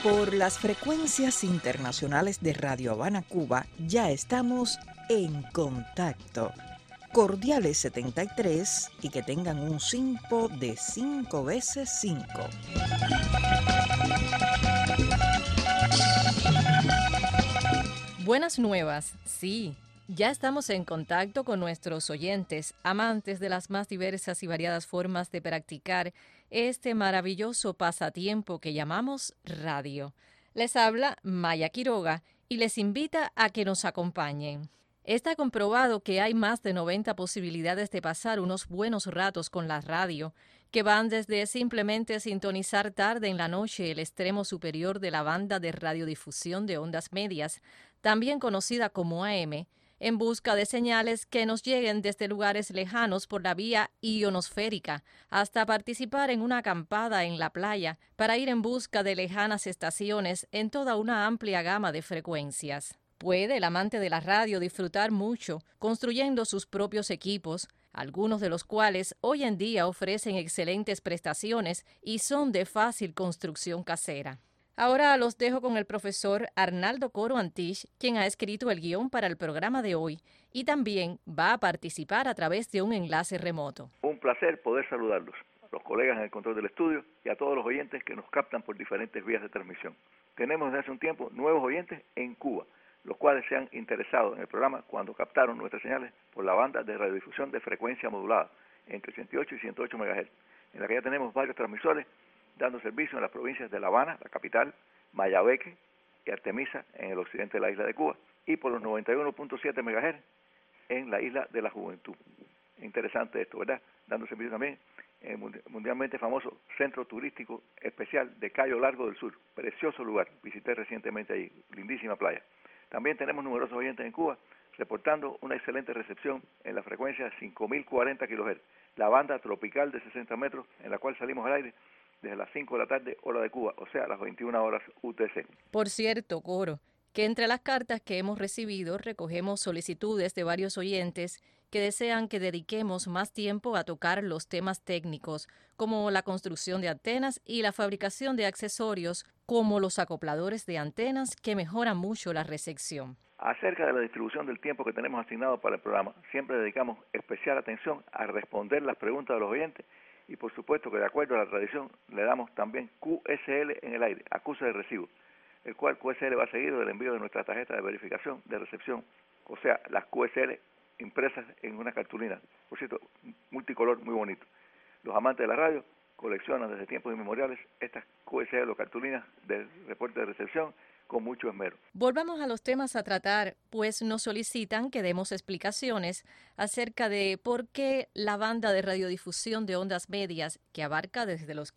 Por las frecuencias internacionales de Radio Habana, Cuba, ya estamos en contacto. Cordiales 73 y que tengan un SINPO de 5 veces 5. Buenas nuevas, sí. Ya estamos en contacto con nuestros oyentes, amantes de las más diversas y variadas formas de practicar este maravilloso pasatiempo que llamamos radio. Les habla Maya Quiroga y les invita a que nos acompañen. Está comprobado que hay más de 90 posibilidades de pasar unos buenos ratos con la radio, que van desde simplemente sintonizar tarde en la noche el extremo superior de la banda de radiodifusión de ondas medias, también conocida como AM, en busca de señales que nos lleguen desde lugares lejanos por la vía ionosférica, hasta participar en una acampada en la playa para ir en busca de lejanas estaciones en toda una amplia gama de frecuencias. Puede el amante de la radio disfrutar mucho construyendo sus propios equipos, algunos de los cuales hoy en día ofrecen excelentes prestaciones y son de fácil construcción casera. Ahora los dejo con el profesor Arnaldo Coro Antich, quien ha escrito el guión para el programa de hoy y también va a participar a través de un enlace remoto. Un placer poder saludarlos, a los colegas en el control del estudio y a todos los oyentes que nos captan por diferentes vías de transmisión. Tenemos desde hace un tiempo nuevos oyentes en Cuba, los cuales se han interesado en el programa cuando captaron nuestras señales por la banda de radiodifusión de frecuencia modulada entre 88 y 108 MHz, en la que ya tenemos varios transmisores dando servicio en las provincias de La Habana, la capital, Mayabeque y Artemisa en el occidente de la isla de Cuba, y por los 91.7 MHz en la isla de la Juventud. Interesante esto, ¿verdad? Dando servicio también en el mundialmente famoso Centro Turístico Especial de Cayo Largo del Sur. Precioso lugar, visité recientemente allí, lindísima playa. También tenemos numerosos oyentes en Cuba reportando una excelente recepción en la frecuencia 5040 kHz, la banda tropical de 60 metros en la cual salimos al aire desde las 5 de la tarde, hora de Cuba, o sea, las 21 horas UTC. Por cierto, Coro, que entre las cartas que hemos recibido recogemos solicitudes de varios oyentes que desean que dediquemos más tiempo a tocar los temas técnicos, como la construcción de antenas y la fabricación de accesorios, como los acopladores de antenas, que mejoran mucho la recepción. Acerca de la distribución del tiempo que tenemos asignado para el programa, siempre dedicamos especial atención a responder las preguntas de los oyentes y por supuesto que de acuerdo a la tradición le damos también QSL en el aire, acuse de recibo, el cual QSL va seguido del envío de nuestra tarjeta de verificación de recepción, o sea, las QSL impresas en una cartulina, por cierto, multicolor muy bonito. Los amantes de la radio coleccionan desde tiempos inmemoriales estas QSL o cartulinas de reporte de recepción con mucho esmero. Volvamos a los temas a tratar, pues nos solicitan que demos explicaciones acerca de por qué la banda de radiodifusión de ondas medias, que abarca desde los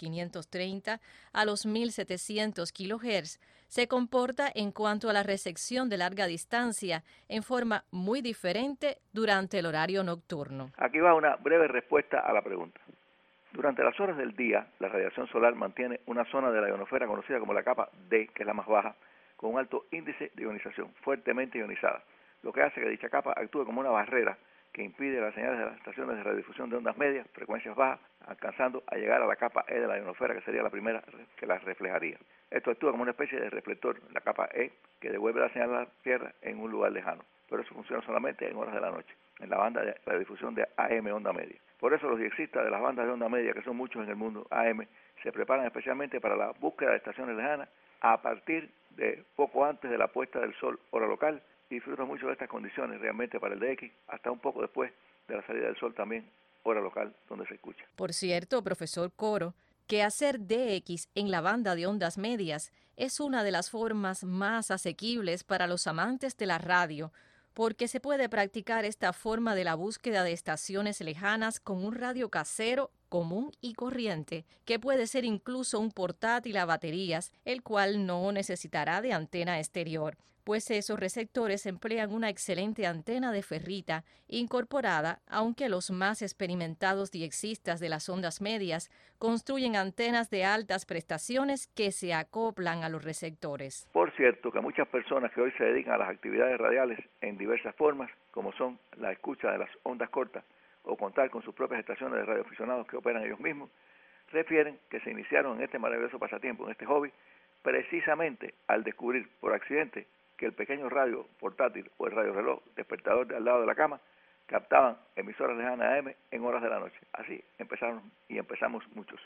530 a los 1700 kHz, se comporta en cuanto a la recepción de larga distancia en forma muy diferente durante el horario nocturno. Aquí va una breve respuesta a la pregunta. Durante las horas del día, la radiación solar mantiene una zona de la ionosfera conocida como la capa D, que es la más baja, con un alto índice de ionización, fuertemente ionizada, lo que hace que dicha capa actúe como una barrera que impide las señales de las estaciones de radiodifusión de ondas medias, frecuencias bajas, alcanzando a llegar a la capa E de la ionosfera, que sería la primera que las reflejaría. Esto actúa como una especie de reflector, la capa E, que devuelve la señal a la Tierra en un lugar lejano, pero eso funciona solamente en horas de la noche, en la banda de radiodifusión de AM onda media. Por eso los diexistas de las bandas de onda media, que son muchos en el mundo, AM, se preparan especialmente para la búsqueda de estaciones lejanas a partir de poco antes de la puesta del sol, hora local, y disfrutan mucho de estas condiciones realmente para el DX, hasta un poco después de la salida del sol también, hora local, donde se escucha. Por cierto, profesor Coro, que hacer DX en la banda de ondas medias es una de las formas más asequibles para los amantes de la radio, porque se puede practicar esta forma de la búsqueda de estaciones lejanas con un radio casero común y corriente, que puede ser incluso un portátil a baterías, el cual no necesitará de antena exterior, pues esos receptores emplean una excelente antena de ferrita incorporada, aunque los más experimentados diexistas de las ondas medias construyen antenas de altas prestaciones que se acoplan a los receptores. Por cierto, que muchas personas que hoy se dedican a las actividades radiales en diversas formas, como son la escucha de las ondas cortas o contar con sus propias estaciones de radioaficionados que operan ellos mismos, refieren que se iniciaron en este maravilloso pasatiempo, en este hobby, precisamente al descubrir por accidente que el pequeño radio portátil o el radio reloj despertador de al lado de la cama captaban emisoras lejanas AM en horas de la noche. Así empezamos muchos.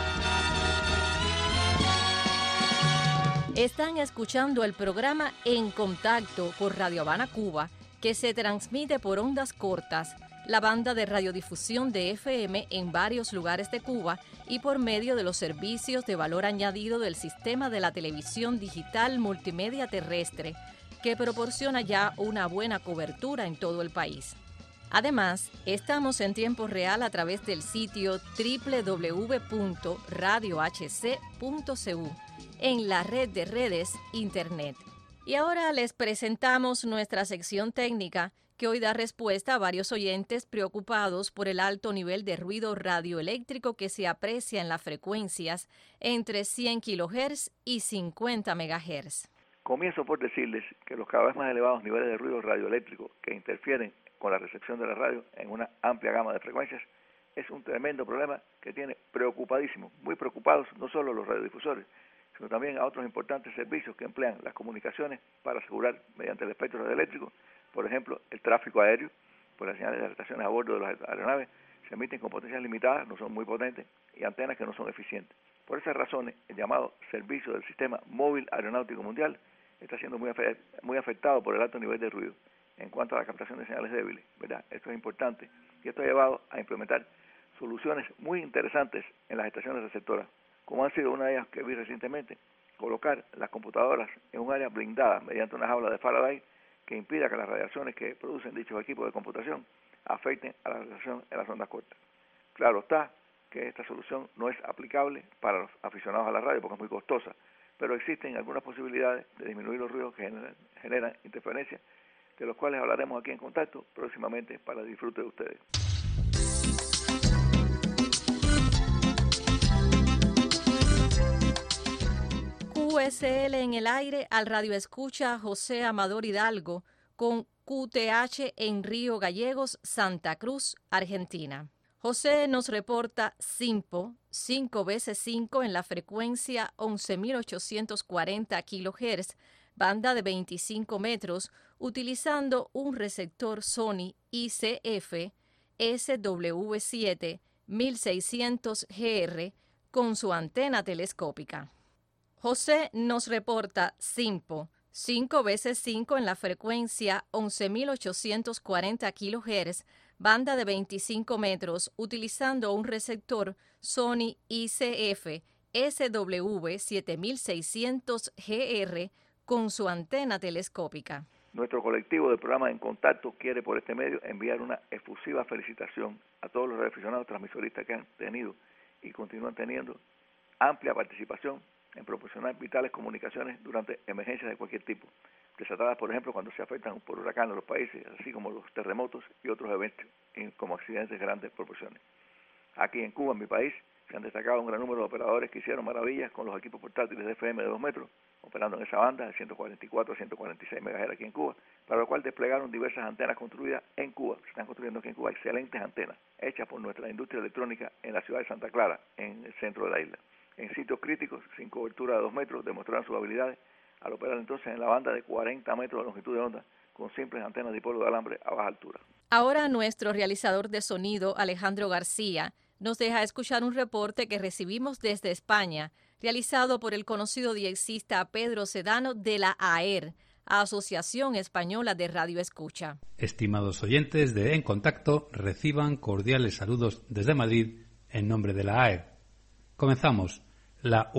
Están escuchando el programa En Contacto por Radio Habana, Cuba, que se transmite por ondas cortas, la banda de radiodifusión de FM en varios lugares de Cuba y por medio de los servicios de valor añadido del sistema de la televisión digital multimedia terrestre, que proporciona ya una buena cobertura en todo el país. Además, estamos en tiempo real a través del sitio www.radiohc.cu en la red de redes Internet. Y ahora les presentamos nuestra sección técnica que hoy da respuesta a varios oyentes preocupados por el alto nivel de ruido radioeléctrico que se aprecia en las frecuencias entre 100 kHz y 50 MHz. Comienzo por decirles que los cada vez más elevados niveles de ruido radioeléctrico que interfieren con la recepción de la radio en una amplia gama de frecuencias es un tremendo problema que tiene preocupadísimos, muy preocupados no solo los radiodifusores, sino también a otros importantes servicios que emplean las comunicaciones para asegurar mediante el espectro radioeléctrico, por ejemplo, el tráfico aéreo, pues las señales de las estaciones a bordo de las aeronaves se emiten con potencias limitadas, no son muy potentes, y antenas que no son eficientes. Por esas razones, el llamado Servicio del Sistema Móvil Aeronáutico Mundial está siendo muy afectado por el alto nivel de ruido en cuanto a la captación de señales débiles, ¿verdad? Esto es importante, y esto ha llevado a implementar soluciones muy interesantes en las estaciones receptoras, como han sido una de ellas que vi recientemente, colocar las computadoras en un área blindada mediante una jaula de Faraday que impida que las radiaciones que producen dichos equipos de computación afecten a la radiación en las ondas cortas. Claro está que esta solución no es aplicable para los aficionados a la radio porque es muy costosa, pero existen algunas posibilidades de disminuir los ruidos que generan interferencias, de los cuales hablaremos aquí en Contacto próximamente para el disfrute de ustedes. QSL en el aire al radioescucha José Amador Hidalgo con QTH en Río Gallegos, Santa Cruz, Argentina. José nos reporta SINPO 5x5 en la frecuencia 11.840 kHz, banda de 25 metros, utilizando un receptor Sony ICF SW7 1600 GR con su antena telescópica. José nos reporta SINPO 5x5 en la frecuencia 11.840 kHz, banda de 25 metros, utilizando un receptor Sony ICF SW 7600 GR con su antena telescópica. Nuestro colectivo del programa En Contacto quiere por este medio enviar una efusiva felicitación a todos los radioaficionados transmisoristas que han tenido y continúan teniendo amplia participación en proporcionar vitales comunicaciones durante emergencias de cualquier tipo, desatadas por ejemplo cuando se afectan por huracanes los países, así como los terremotos y otros eventos como accidentes de grandes proporciones. Aquí en Cuba, en mi país, se han destacado un gran número de operadores que hicieron maravillas con los equipos portátiles de FM de 2 metros, operando en esa banda de 144 a 146 MHz aquí en Cuba, para lo cual desplegaron diversas antenas construidas en Cuba. Se están construyendo aquí en Cuba excelentes antenas, hechas por nuestra industria electrónica en la ciudad de Santa Clara, en el centro de la isla. En sitios críticos, sin cobertura de 2 metros, demostraron sus habilidades al operar entonces en la banda de 40 metros de longitud de onda, con simples antenas dipolo de alambre a baja altura. Ahora nuestro realizador de sonido, Alejandro García, nos deja escuchar un reporte que recibimos desde España, realizado por el conocido diexista Pedro Sedano de la AER, Asociación Española de Radio Escucha. Estimados oyentes de En Contacto, reciban cordiales saludos desde Madrid en nombre de la AER. Comenzamos. La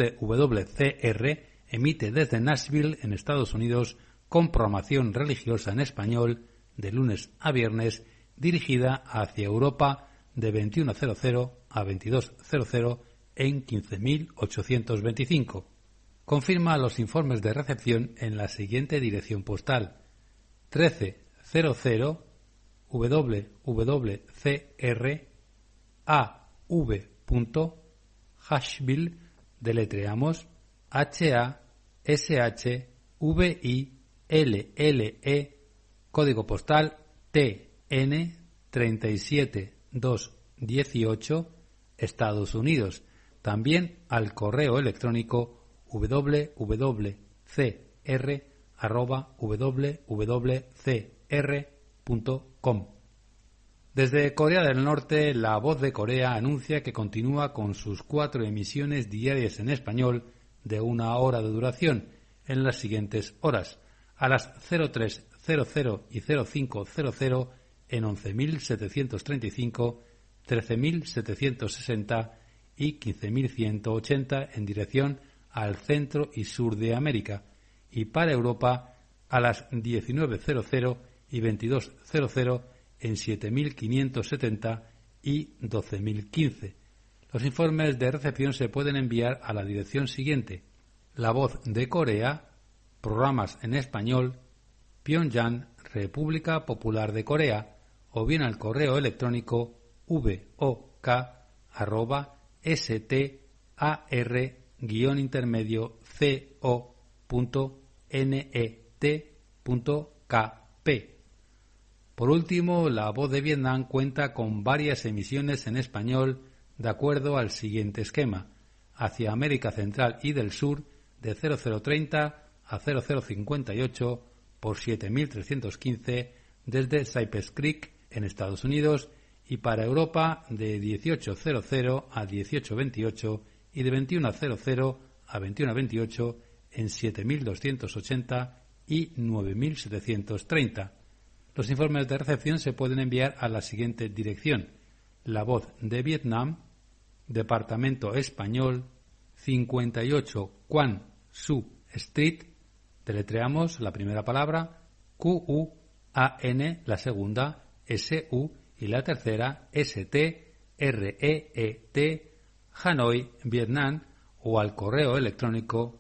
WWCR emite desde Nashville, en Estados Unidos, con programación religiosa en español de lunes a viernes, dirigida hacia Europa de 21:00 a 22:00 en 15.825. Confirma los informes de recepción en la siguiente dirección postal: 1300 WWCR AV. Hashville, deletreamos HASHVILLE, código postal TN 37218, Estados Unidos. También al correo electrónico www.cr@wwcr.com. Desde Corea del Norte, La Voz de Corea anuncia que continúa con sus 4 emisiones diarias en español de 1 hora de duración en las siguientes horas: a las 03:00 y 05:00 en 11.735, 13.760 y 15.180 en dirección al centro y sur de América, y para Europa a las 19:00 y 22:00 en 7.570 y 12.015. Los informes de recepción se pueden enviar a la dirección siguiente: La Voz de Corea, Programas en Español, Pyongyang, República Popular de Corea, o bien al correo electrónico vok@star-co.net.kp. Por último, La Voz de Vietnam cuenta con varias emisiones en español de acuerdo al siguiente esquema: hacia América Central y del Sur de 0030 a 0058 por 7315 desde Cypress Creek en Estados Unidos, y para Europa de 18:00 a 18:28 y de 21:00 a 21:28 en 7280 y 9730. Los informes de recepción se pueden enviar a la siguiente dirección: La Voz de Vietnam, Departamento Español, 58 Quan Su Street, deletreamos la primera palabra, Q-U-A-N, la segunda, S-U y la tercera, S-T-R-E-E-T, Hanoi, Vietnam, o al correo electrónico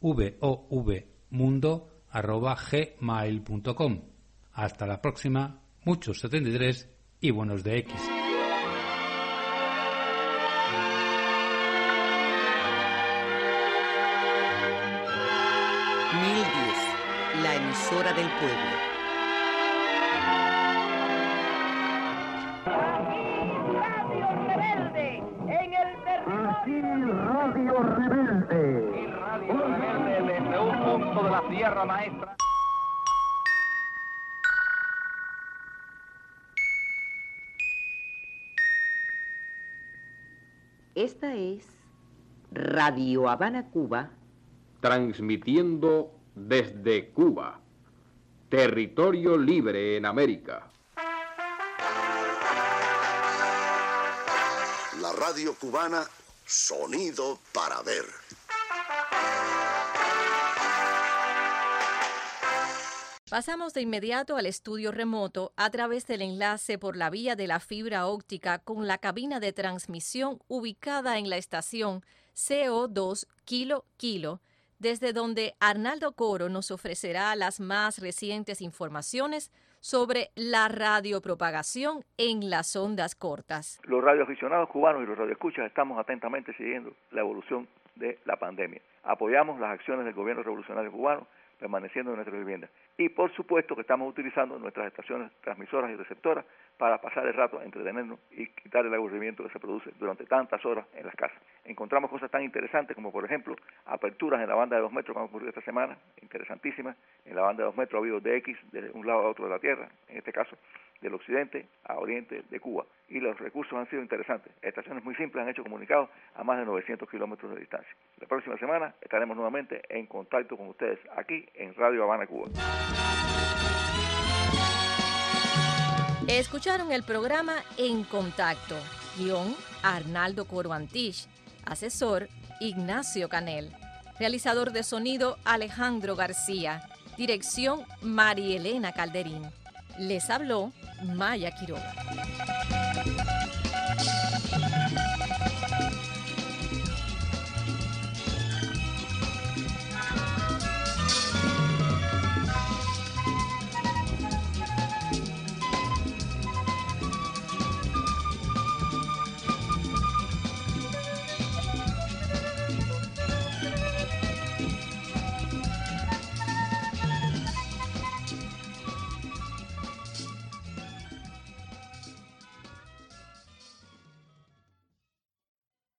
vovmundo@gmail.com. Hasta la próxima, muchos 73 y buenos de X. La emisora del pueblo. Aquí Radio Rebelde. Y Radio Rebelde desde un punto de la Sierra Maestra. Esta es Radio Habana, Cuba. Transmitiendo desde Cuba, territorio libre en América. La radio cubana, sonido para ver. Pasamos de inmediato al estudio remoto a través del enlace por la vía de la fibra óptica con la cabina de transmisión ubicada en la estación CO2 Kilo Kilo, desde donde Arnaldo Coro nos ofrecerá las más recientes informaciones sobre la radiopropagación en las ondas cortas. Los radioaficionados cubanos y los radioescuchas estamos atentamente siguiendo la evolución de la pandemia. Apoyamos las acciones del gobierno revolucionario cubano permaneciendo en nuestras viviendas. Y por supuesto que estamos utilizando nuestras estaciones transmisoras y receptoras para pasar el rato, entretenernos y quitar el aburrimiento que se produce durante tantas horas en las casas. Encontramos cosas tan interesantes como, por ejemplo, aperturas en la banda de 2 metros que han ocurrido esta semana, interesantísimas. En la banda de 2 metros ha habido DX de un lado a otro de la Tierra, en este caso del occidente a oriente de Cuba. Y los recursos han sido interesantes. Estaciones muy simples han hecho comunicados a más de 900 kilómetros de distancia. La próxima semana estaremos nuevamente en contacto con ustedes aquí en Radio Habana, Cuba. Escucharon el programa En Contacto. Guión Arnaldo Coro Antich. Asesor Ignacio Canel. Realizador de sonido Alejandro García. Dirección Marielena Calderín. Les habló Maya Quiroga.